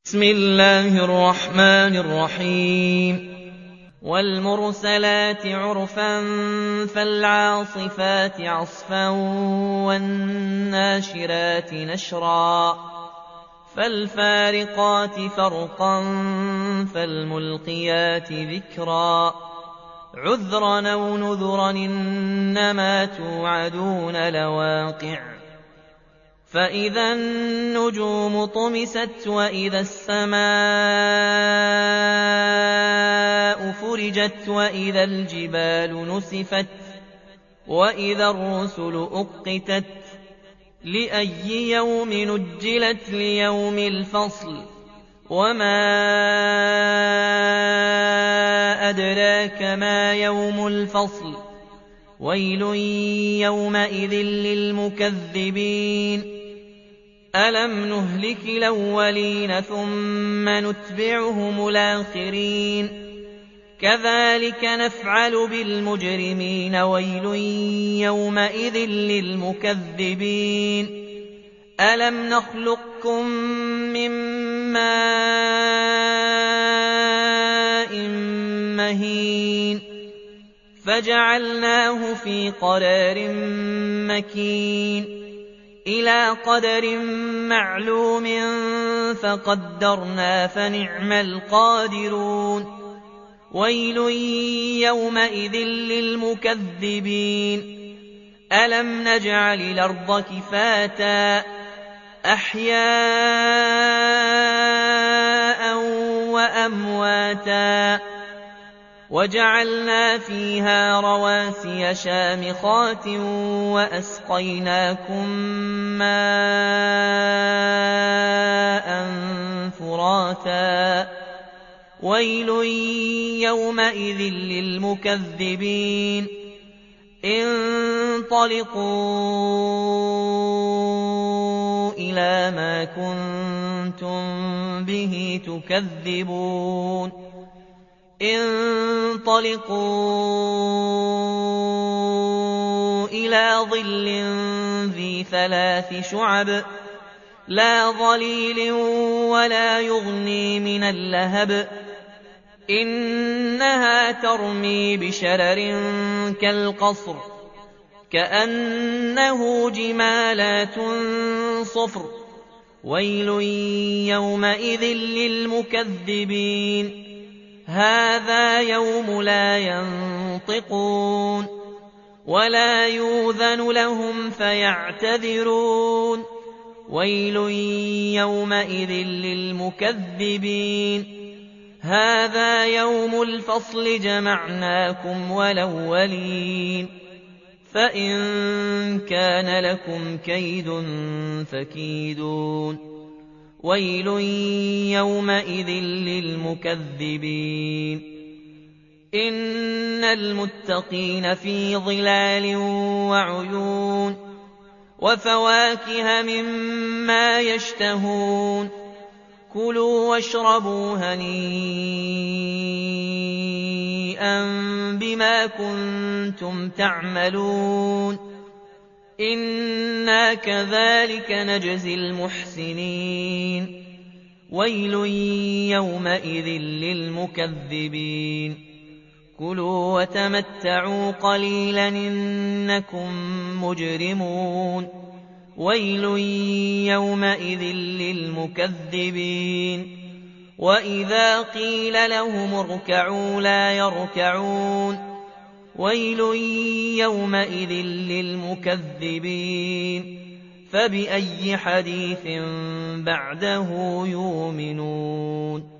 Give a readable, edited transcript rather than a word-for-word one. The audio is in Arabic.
بسم الله الرحمن الرحيم والمرسلات عرفا فالعاصفات عصفا والناشرات نشرا فالفارقات فرقا فالملقيات ذكرا عذرا أو نذرا إنما توعدون لواقع فإذا النجوم طمست وإذا السماء فرجت وإذا الجبال نسفت وإذا الرسل أقتت لأي يوم نجلت ليوم الفصل وما أدراك ما يوم الفصل ويل يومئذ للمكذبين ألم نهلك الأولين ثم نتبعهم الآخرين كذلك نفعل بالمجرمين ويل يومئذ للمكذبين ألم نخلقكم من ماء مهين فجعلناه في قرار مكين إلى قدر معلوم فقدرنا فنعم القادرون ويل يومئذ للمكذبين ألم نجعل الأرض كفاتا أحياء وأمواتا وجعلنا فيها رواسي شامخات وأسقيناكم ماء فراتا ويل يومئذ للمكذبين انطلقوا إلى ما كنتم به تكذبون انطلقوا إلى ظل ذي 3 شعب لا ظليل ولا يغني من اللهب إنها ترمي بشرر كالقصر كأنه جمالات صفر ويل يومئذ للمكذبين هذا يوم لا ينطقون ولا يؤذن لهم فيعتذرون ويل يومئذ للمكذبين هذا يوم الفصل جمعناكم والأولين فإن كان لكم كيد فكيدون ويل يومئذ للمكذبين إن المتقين في ظلال وعيون وفواكه مما يشتهون كلوا واشربوا هنيئا بما كنتم تعملون إنا كذلك نجزي المحسنين ويل يومئذ للمكذبين كلوا وتمتعوا قليلا إنكم مجرمون ويل يومئذ للمكذبين وإذا قيل لهم اركعوا لا يركعون ويل يومئذ للمكذبين فبأي حديث بعده يؤمنون